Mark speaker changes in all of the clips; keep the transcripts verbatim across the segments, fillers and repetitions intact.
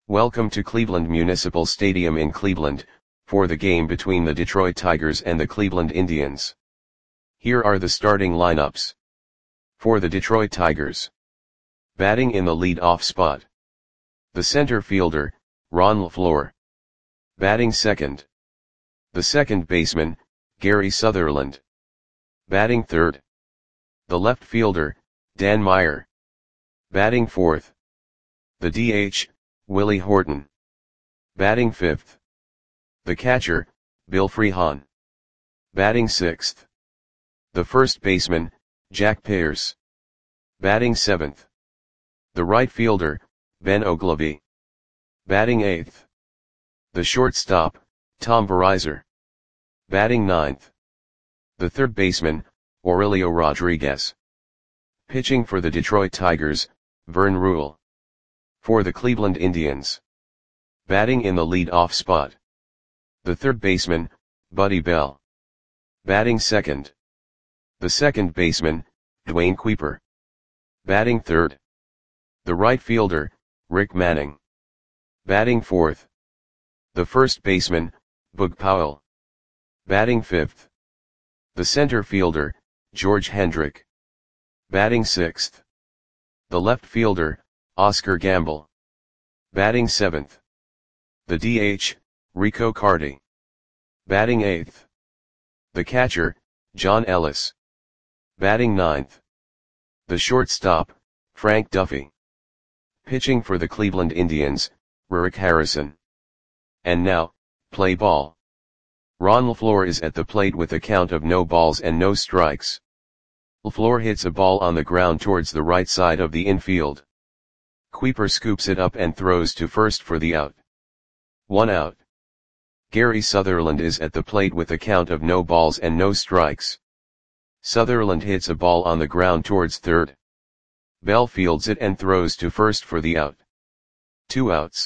Speaker 1: Welcome to Cleveland Municipal Stadium in Cleveland, for the game between the Detroit Tigers and the Cleveland Indians. Here are the starting lineups. For the Detroit Tigers. Batting in the lead-off spot. The center fielder, Ron LeFlore. Batting second. The second baseman, Gary Sutherland. Batting third. The left fielder, Dan Meyer. Batting fourth. The D H, Willie Horton. Batting fifth. The catcher, Bill Freehan. Batting sixth. The first baseman, Jack Pierce. Batting seventh. The right fielder, Ben Oglivie. Batting eighth. The shortstop, Tom Verizor. Batting ninth. The third baseman, Aurelio Rodriguez. Pitching for the Detroit Tigers, Vern Ruhle. For the Cleveland Indians. Batting in the lead-off spot. The third baseman, Buddy Bell. Batting second. The second baseman, Dwayne Kuiper. Batting third. The right fielder, Rick Manning. Batting fourth. The first baseman, Boog Powell. Batting fifth. The center fielder, George Hendrick. Batting sixth. The left fielder, Oscar Gamble. Batting seventh. The D H, Rico Carty. Batting eighth. The catcher, John Ellis. Batting ninth. The shortstop, Frank Duffy. Pitching for the Cleveland Indians, Rick Harrison. And now, play ball. Ron LeFlore is at the plate with a count of no balls and no strikes. LeFlore hits a ball on the ground towards the right side of the infield. Kuiper scoops it up and throws to first for the out. One out. Gary Sutherland is at the plate with a count of no balls and no strikes. Sutherland hits a ball on the ground towards third. Bell fields it and throws to first for the out. Two outs.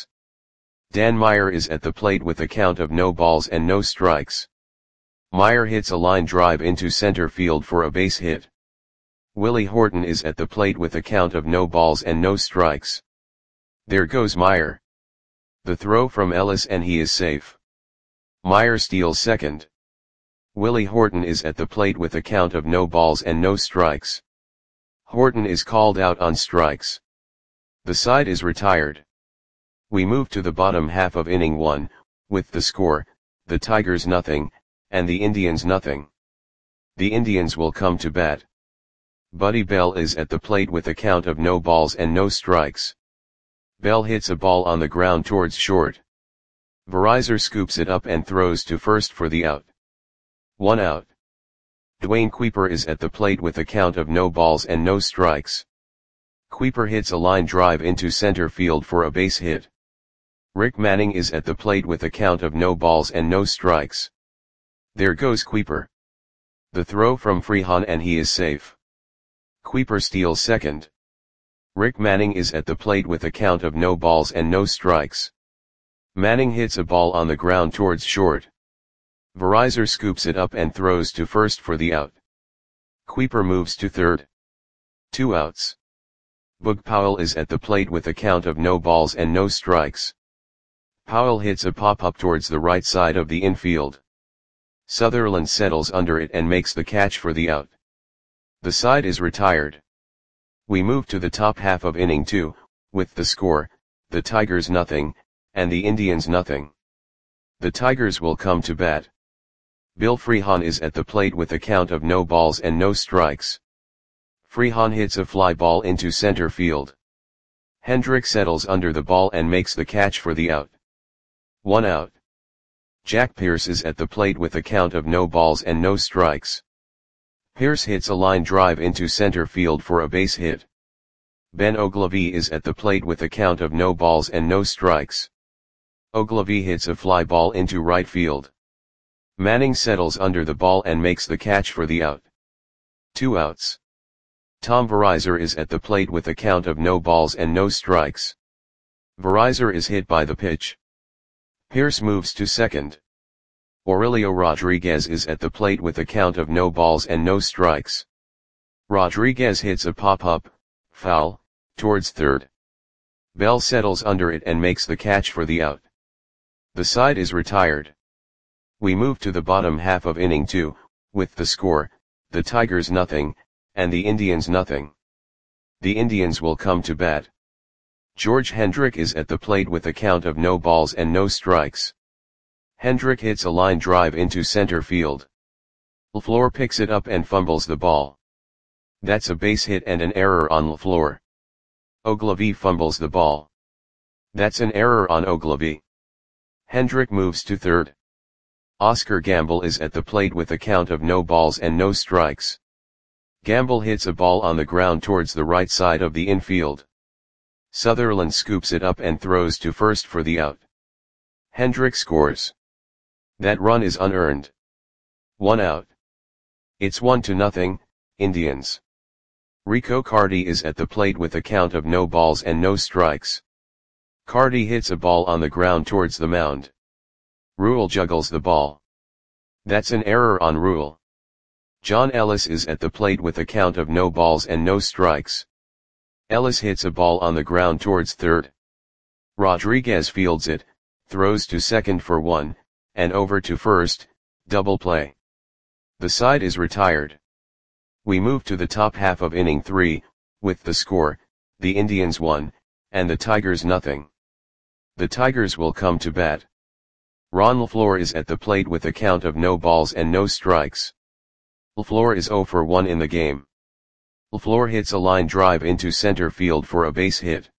Speaker 1: Dan Meyer is at the plate with a count of no balls and no strikes. Meyer hits a line drive into center field for a base hit. Willie Horton is at the plate with a count of no balls and no strikes. There goes Meyer. The throw from Ellis and he is safe. Meyer steals second. Willie Horton is at the plate with a count of no balls and no strikes. Horton is called out on strikes. The side is retired. We move to the bottom half of inning one, with the score, the Tigers nothing, and the Indians nothing. The Indians will come to bat. Buddy Bell is at the plate with a count of no balls and no strikes. Bell hits a ball on the ground towards short. Verizor scoops it up and throws to first for the out. One out. Dwayne Kuiper is at the plate with a count of no balls and no strikes. Kuiper hits a line drive into center field for a base hit. Rick Manning is at the plate with a count of no balls and no strikes. There goes Kuiper. The throw from Freehan and he is safe. Kuiper steals second. Rick Manning is at the plate with a count of no balls and no strikes. Manning hits a ball on the ground towards short. Verizor scoops it up and throws to first for the out. Kuiper moves to third. Two outs. Boog Powell is at the plate with a count of no balls and no strikes. Powell hits a pop-up towards the right side of the infield. Sutherland settles under it and makes the catch for the out. The side is retired. We move to the top half of inning two, with the score, the Tigers nothing, and the Indians nothing. The Tigers will come to bat. Bill Freehan is at the plate with a count of no balls and no strikes. Freehan hits a fly ball into center field. Hendrick settles under the ball and makes the catch for the out. One out. Jack Pierce is at the plate with a count of no balls and no strikes. Pierce hits a line drive into center field for a base hit. Ben Oglivie is at the plate with a count of no balls and no strikes. Oglivie hits a fly ball into right field. Manning settles under the ball and makes the catch for the out. Two outs. Tom Verizor is at the plate with a count of no balls and no strikes. Verizor is hit by the pitch. Pierce moves to second. Aurelio Rodriguez is at the plate with a count of no balls and no strikes. Rodriguez hits a pop-up, foul, towards third. Bell settles under it and makes the catch for the out. The side is retired. We move to the bottom half of inning two, with the score, the Tigers nothing, and the Indians nothing. The Indians will come to bat. George Hendrick is at the plate with a count of no balls and no strikes. Hendrick hits a line drive into center field. LaFleur picks it up and fumbles the ball. That's a base hit and an error on LaFleur. Ogilvie fumbles the ball. That's an error on Ogilvie. Hendrick moves to third. Oscar Gamble is at the plate with a count of no balls and no strikes. Gamble hits a ball on the ground towards the right side of the infield. Sutherland scoops it up and throws to first for the out. Hendrick scores. That run is unearned. One out. It's one to nothing, Indians. Rico Carty is at the plate with a count of no balls and no strikes. Carty hits a ball on the ground towards the mound. Rule juggles the ball. That's an error on Rule. John Ellis is at the plate with a count of no balls and no strikes. Ellis hits a ball on the ground towards third. Rodriguez fields it, throws to second for one, and over to first, double play. The side is retired. We move to the top half of inning three, with the score, the Indians one, and the Tigers nothing. The Tigers will come to bat. Ron LaFleur is at the plate with a count of no balls and no strikes. LaFleur is zero for one in the game. LaFleur hits a line drive into center field for a base hit.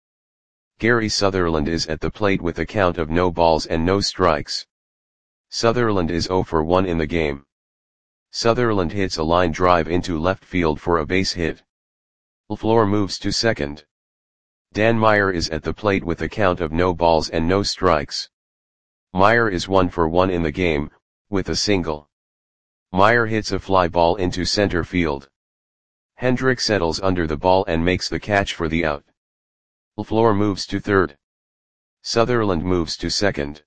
Speaker 1: Gary Sutherland is at the plate with a count of no balls and no strikes. Sutherland is zero for one in the game. Sutherland hits a line drive into left field for a base hit. LaFleur moves to second. Dan Meyer is at the plate with a count of no balls and no strikes. Meyer is one for one in the game, with a single. Meyer hits a fly ball into center field. Hendrick settles under the ball and makes the catch for the out. LaFleur moves to third. Sutherland moves to second.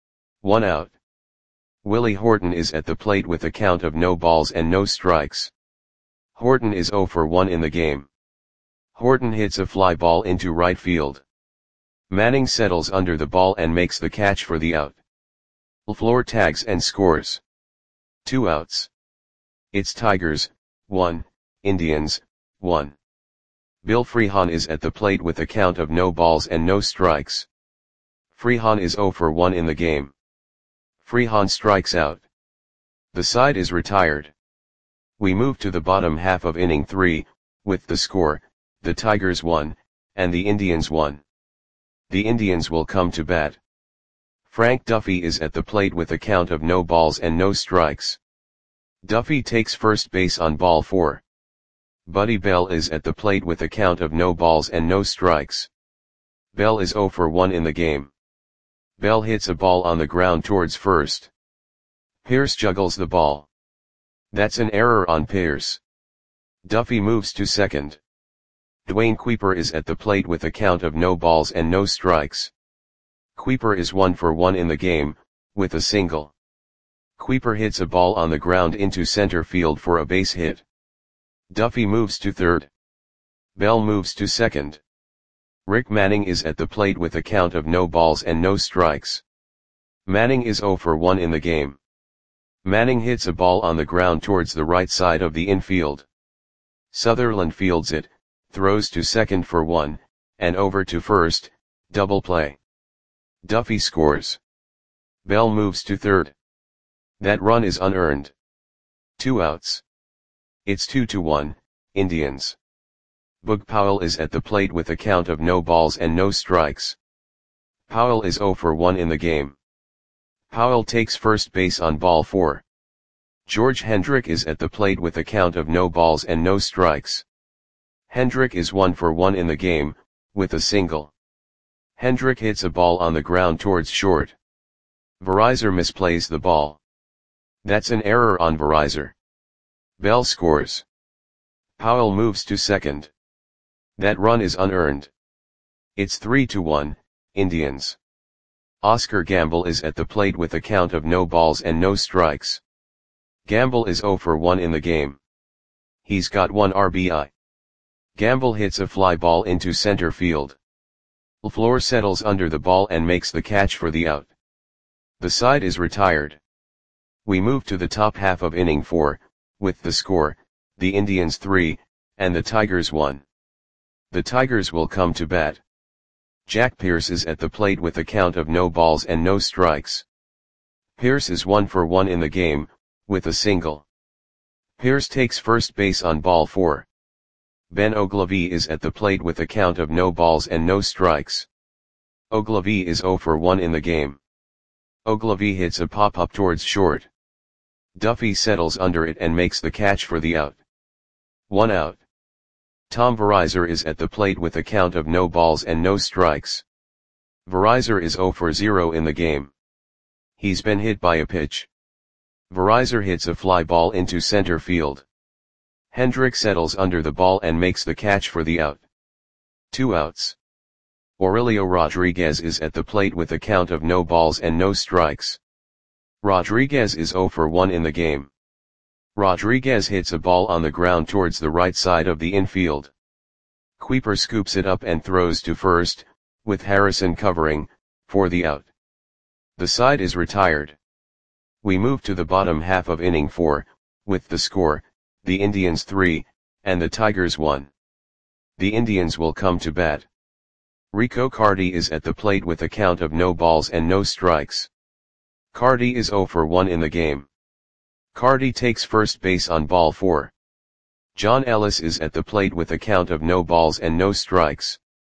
Speaker 1: One out. Willie Horton is at the plate with a count of no balls and no strikes. Horton is zero for one in the game. Horton hits a fly ball into right field. Manning settles under the ball and makes the catch for the out. LaFleur tags and scores. Two outs. It's Tigers, one, Indians, one. Bill Freehan is at the plate with a count of no balls and no strikes. Freehan is zero for one in the game. Freehan strikes out. The side is retired. We move to the bottom half of inning three, with the score, the Tigers one, and the Indians one. The Indians will come to bat. Frank Duffy is at the plate with a count of no balls and no strikes. Duffy takes first base on ball four. Buddy Bell is at the plate with a count of no balls and no strikes. Bell is zero for one in the game. Bell hits a ball on the ground towards first. Pierce juggles the ball. That's an error on Pierce. Duffy moves to second. Dwayne Kuiper is at the plate with a count of no balls and no strikes. Kuiper is one for one in the game, with a single. Kuiper hits a ball on the ground into center field for a base hit. Duffy moves to third. Bell moves to second. Rick Manning is at the plate with a count of no balls and no strikes. Manning is zero for one in the game. Manning hits a ball on the ground towards the right side of the infield. Sutherland fields it, throws to second for one, and over to first, double play. Duffy scores. Bell moves to third. That run is unearned. Two outs. It's two to one, Indians. Boog Powell is at the plate with a count of no balls and no strikes. Powell is zero for one in the game. Powell takes first base on ball four. George Hendrick is at the plate with a count of no balls and no strikes. Hendrick is one for one in the game, with a single. Hendrick hits a ball on the ground towards short. Verizor misplays the ball. That's an error on Verizor. Bell scores. Powell moves to second. That run is unearned. It's three to one, Indians. Oscar Gamble is at the plate with a count of no balls and no strikes. Gamble is zero for one in the game. He's got one R B I. Gamble hits a fly ball into center field. LaFleur settles under the ball and makes the catch for the out. The side is retired. We move to the top half of inning four, with the score, the Indians three, and the Tigers one. The Tigers will come to bat. Jack Pierce is at the plate with a count of no balls and no strikes. Pierce is one for one in the game, with a single. Pierce takes first base on ball four. Ben Oglivie is at the plate with a count of no balls and no strikes. Oglivie is zero for one in the game. Oglivie hits a pop-up towards short. Duffy settles under it and makes the catch for the out. One out. Tom Verizur is at the plate with a count of no balls and no strikes. Verizur is zero for zero in the game. He's been hit by a pitch. Verizur hits a fly ball into center field. Hendrick settles under the ball and makes the catch for the out. Two outs. Aurelio Rodriguez is at the plate with a count of no balls and no strikes. Rodriguez is zero for one in the game. Rodriguez hits a ball on the ground towards the right side of the infield. Kuiper scoops it up and throws to first, with Harrison covering, for the out. The side is retired. We move to the bottom half of inning four, with the score, the Indians three, and the Tigers one. The Indians will come to bat. Rico Carty is at the plate with a count of no balls and no strikes. Carty is zero for one in the game. Carty takes first base on ball four. John Ellis is at the plate with a count of no balls and no strikes.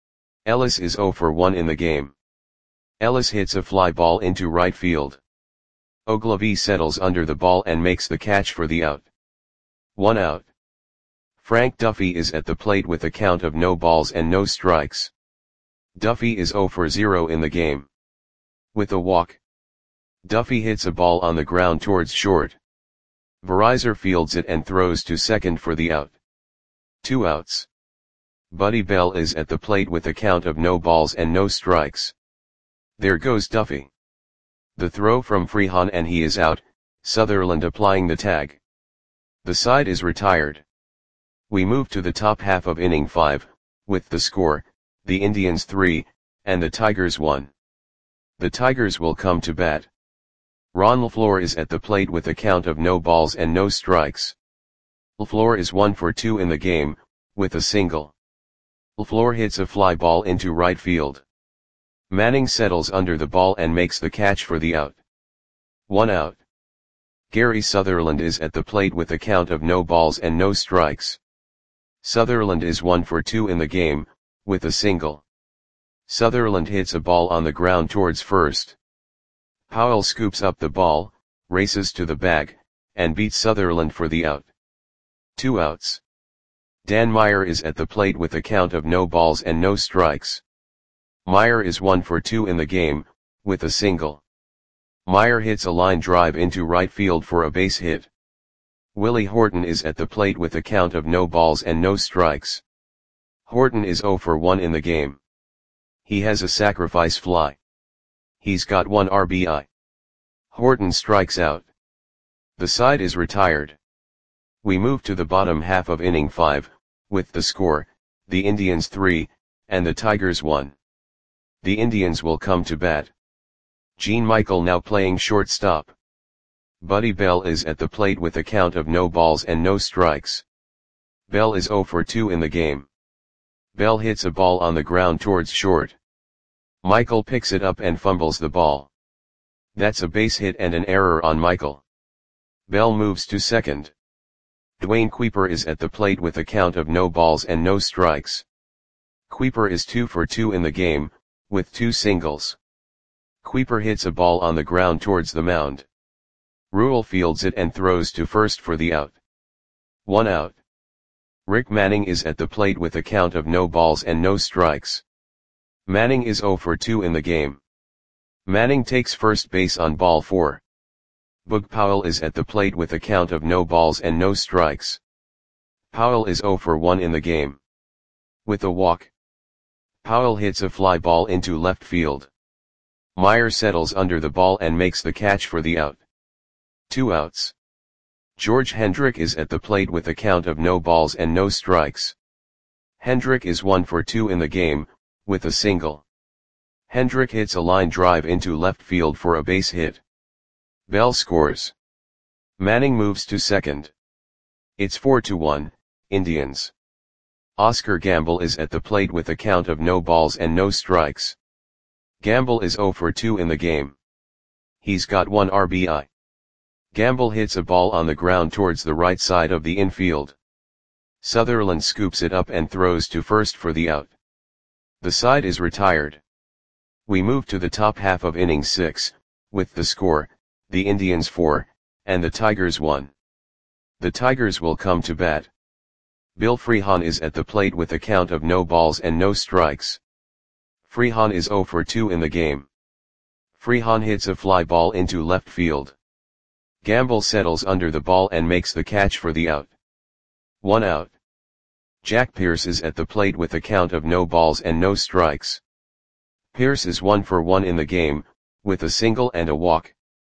Speaker 1: Ellis is zero for one in the game. Ellis hits a fly ball into right field. Oglivie settles under the ball and makes the catch for the out. One out. Frank Duffy is at the plate with a count of no balls and no strikes. Duffy is zero for zero in the game. With a walk. Duffy hits a ball on the ground towards short. Verizur fields it and throws to second for the out. Two outs. Buddy Bell is at the plate with a count of no balls and no strikes. There goes Duffy. The throw from Freehan and he is out, Sutherland applying the tag. The side is retired. We move to the top half of inning five, with the score, the Indians three, and the Tigers one. The Tigers will come to bat. Ron LaFleur is at the plate with a count of no balls and no strikes. LaFleur is one for two in the game, with a single. LaFleur hits a fly ball into right field. Manning settles under the ball and makes the catch for the out. One out. Gary Sutherland is at the plate with a count of no balls and no strikes. Sutherland is one for two in the game, with a single. Sutherland hits a ball on the ground towards first. Powell scoops up the ball, races to the bag, and beats Sutherland for the out. Two outs. Dan Meyer is at the plate with a count of no balls and no strikes. Meyer is one for two in the game, with a single. Meyer hits a line drive into right field for a base hit. Willie Horton is at the plate with a count of no balls and no strikes. Horton is zero for one in the game. He has a sacrifice fly. He's got one R B I. Horton strikes out. The side is retired. We move to the bottom half of inning five, with the score, the Indians three, and the Tigers one. The Indians will come to bat. Gene Michael now playing shortstop. Buddy Bell is at the plate with a count of no balls and no strikes. Bell is zero for two in the game. Bell hits a ball on the ground towards short. Michael picks it up and fumbles the ball. That's a base hit and an error on Michael. Bell moves to second. Dwayne Kuiper is at the plate with a count of no balls and no strikes. Kuiper is two for two in the game, with two singles. Kuiper hits a ball on the ground towards the mound. Rule fields it and throws to first for the out. One out. Rick Manning is at the plate with a count of no balls and no strikes. Manning is zero for two in the game. Manning takes first base on ball four. Boog Powell is at the plate with a count of no balls and no strikes. Powell is zero for one in the game. With a walk. Powell hits a fly ball into left field. Meyer settles under the ball and makes the catch for the out. Two outs. George Hendrick is at the plate with a count of no balls and no strikes. Hendrick is one for two in the game, with a single. Hendrick hits a line drive into left field for a base hit. Bell scores. Manning moves to second. It's four to one, Indians. Oscar Gamble is at the plate with a count of no balls and no strikes. Gamble is oh for two in the game. He's got one R B I. Gamble hits a ball on the ground towards the right side of the infield. Sutherland scoops it up and throws to first for the out. The side is retired. We move to the top half of inning six, with the score, the Indians four, and the Tigers one. The Tigers will come to bat. Bill Freehan is at the plate with a count of no balls and no strikes. Freehan is oh for two in the game. Freehan hits a fly ball into left field. Gamble settles under the ball and makes the catch for the out. One out. Jack Pierce is at the plate with a count of no balls and no strikes. Pierce is one for one in the game, with a single and a walk.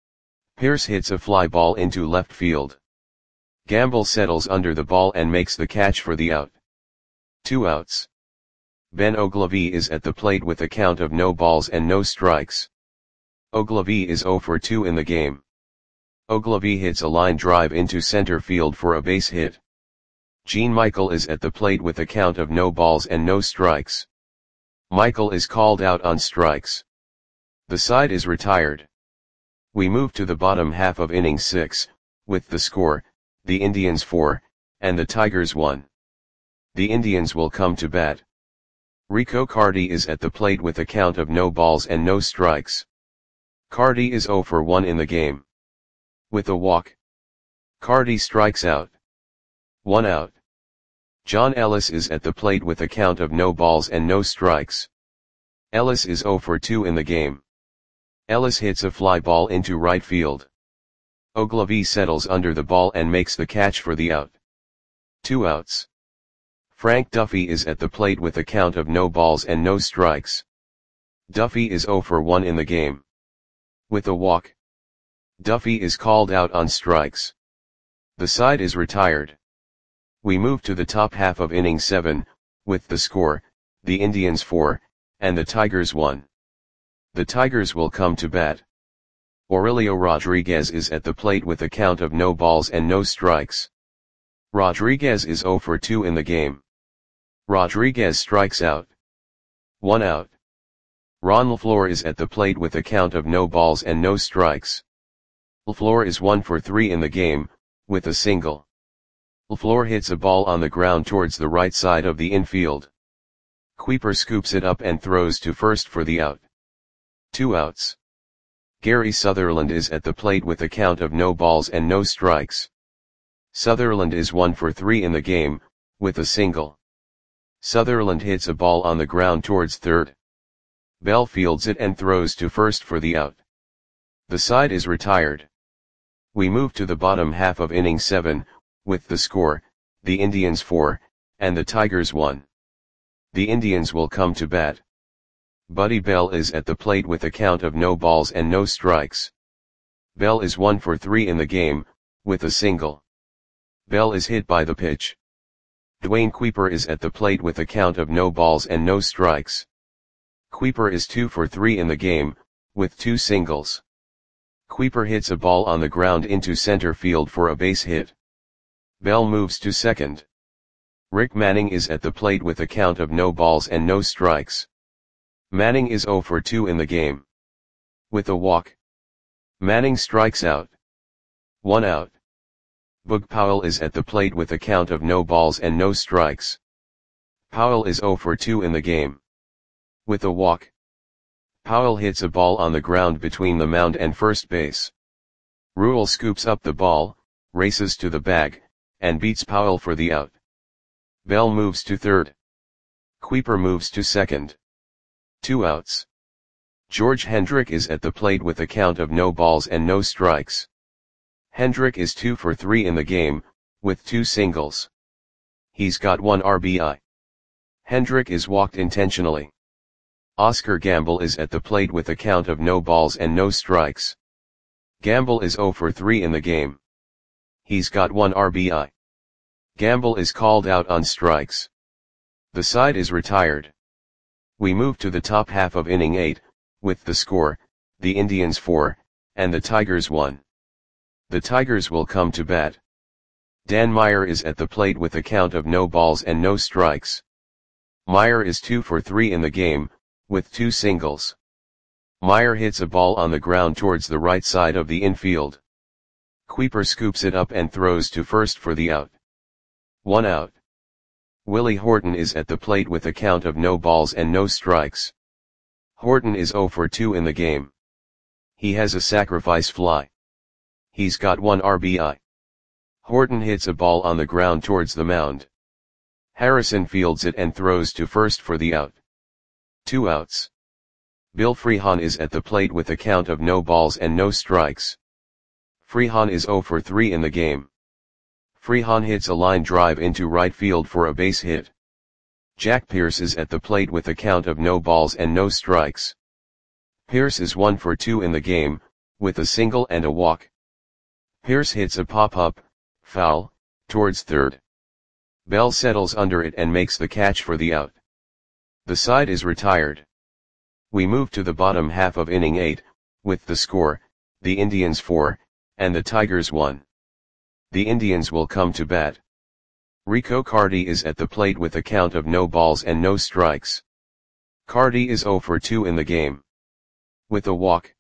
Speaker 1: Pierce hits a fly ball into left field. Gamble settles under the ball and makes the catch for the out. Two outs. Ben Ogilvie is at the plate with a count of no balls and no strikes. Ogilvie is oh for two in the game. Ogilvie hits a line drive into center field for a base hit. Gene Michael is at the plate with a count of no balls and no strikes. Michael is called out on strikes. The side is retired. We move to the bottom half of inning six, with the score, the Indians four, and the Tigers one. The Indians will come to bat. Rico Carty is at the plate with a count of no balls and no strikes. Carty is oh for one in the game. With a walk. Carty strikes out. One out. John Ellis is at the plate with a count of no balls and no strikes. Ellis is oh for two in the game. Ellis hits a fly ball into right field. Ogilvie settles under the ball and makes the catch for the out. Two outs. Frank Duffy is at the plate with a count of no balls and no strikes. Duffy is oh for one in the game. With a walk. Duffy is called out on strikes. The side is retired. We move to the top half of inning seven, with the score, the Indians four, and the Tigers one. The Tigers will come to bat. Aurelio Rodriguez is at the plate with a count of no balls and no strikes. Rodriguez is oh for two in the game. Rodriguez strikes out. One out. Ron LaFleur is at the plate with a count of no balls and no strikes. LaFleur is one for three in the game, with a single. LaFleur hits a ball on the ground towards the right side of the infield. Kuiper scoops it up and throws to first for the out. Two outs. Gary Sutherland is at the plate with a count of no balls and no strikes. Sutherland is one for three in the game, with a single. Sutherland hits a ball on the ground towards third. Bell fields it and throws to first for the out. The side is retired. We move to the bottom half of inning seven, with the score, the Indians four, and the Tigers one. The Indians will come to bat. Buddy Bell is at the plate with a count of no balls and no strikes. Bell is one for three in the game, with a single. Bell is hit by the pitch. Dwayne Kuiper is at the plate with a count of no balls and no strikes. Kuiper is two for three in the game, with two singles. Kuiper hits a ball on the ground into center field for a base hit. Bell moves to second. Rick Manning is at the plate with a count of no balls and no strikes. Manning is oh for two in the game. With a walk. Manning strikes out. One out. Boog Powell is at the plate with a count of no balls and no strikes. Powell is oh for two in the game. With a walk. Powell hits a ball on the ground between the mound and first base. Rule scoops up the ball, races to the bag, and beats Powell for the out. Bell moves to third. Kuiper moves to second. Two outs. George Hendrick is at the plate with a count of no balls and no strikes. Hendrick is two for three in the game, with two singles. He's got one R B I. Hendrick is walked intentionally. Oscar Gamble is at the plate with a count of no balls and no strikes. Gamble is oh for three in the game. He's got one R B I. Gamble is called out on strikes. The side is retired. We move to the top half of inning eight, with the score, the Indians four, and the Tigers one. The Tigers will come to bat. Dan Meyer is at the plate with a count of no balls and no strikes. Meyer is two for three in the game, with two singles. Meyer hits a ball on the ground towards the right side of the infield. Kuiper scoops it up and throws to first for the out. One out. Willie Horton is at the plate with a count of no balls and no strikes. Horton is zero for two in the game. He has a sacrifice fly. He's got one R B I. Horton hits a ball on the ground towards the mound. Harrison fields it and throws to first for the out. Two outs. Bill Freehan is at the plate with a count of no balls and no strikes. Freehan is zero for three in the game. Freehan hits a line drive into right field for a base hit. Jack Pierce is at the plate with a count of no balls and no strikes. Pierce is one for two in the game, with a single and a walk. Pierce hits a pop-up, foul, towards third. Bell settles under it and makes the catch for the out. The side is retired. We move to the bottom half of inning eight, with the score, the Indians four, and the Tigers one. The Indians will come to bat. Rico Carty is at the plate with a count of no balls and no strikes. Carty is zero for two in the game. With a walk.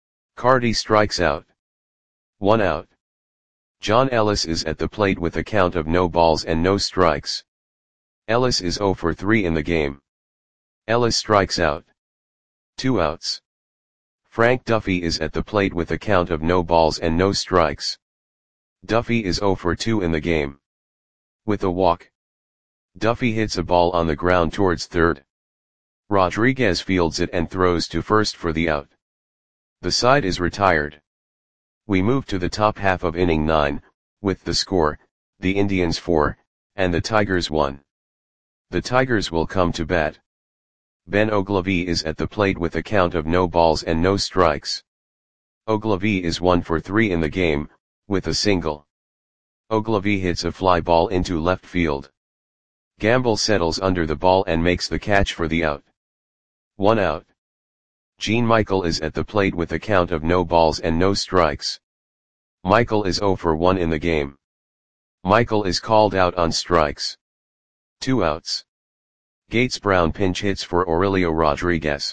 Speaker 1: Carty strikes out. One out. John Ellis is at the plate with a count of no balls and no strikes. Ellis is zero for three in the game. Ellis strikes out. Two outs. Frank Duffy is at the plate with a count of no balls and no strikes. Duffy is zero for two in the game. With a walk. Duffy hits a ball on the ground towards third. Rodriguez fields it and throws to first for the out. The side is retired. We move to the top half of inning nine, with the score, the Indians four, and the Tigers one. The Tigers will come to bat. Ben Ogilvie is at the plate with a count of no balls and no strikes. Ogilvie is one for three in the game, with a single. Ogilvie hits a fly ball into left field. Gamble settles under the ball and makes the catch for the out. One out. Gene Michael is at the plate with a count of no balls and no strikes. Michael is zero for one in the game. Michael is called out on strikes. Two outs. Gates Brown pinch hits for Aurelio Rodriguez.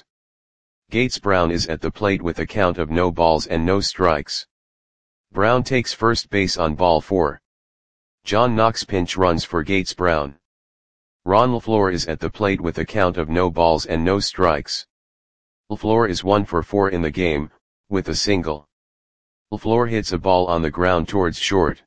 Speaker 1: Gates Brown is at the plate with a count of no balls and no strikes. Brown takes first base on ball four. John Knox pinch runs for Gates Brown. Ron LaFleur is at the plate with a count of no balls and no strikes. LaFleur is one for four in the game, with a single. LaFleur hits a ball on the ground towards short.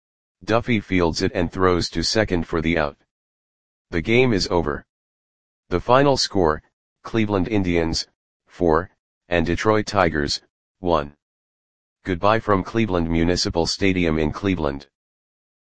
Speaker 1: Duffy fields it and throws to second for the out. The game is over. The final score, Cleveland Indians, four, and Detroit Tigers, one. Goodbye from Cleveland Municipal Stadium in Cleveland.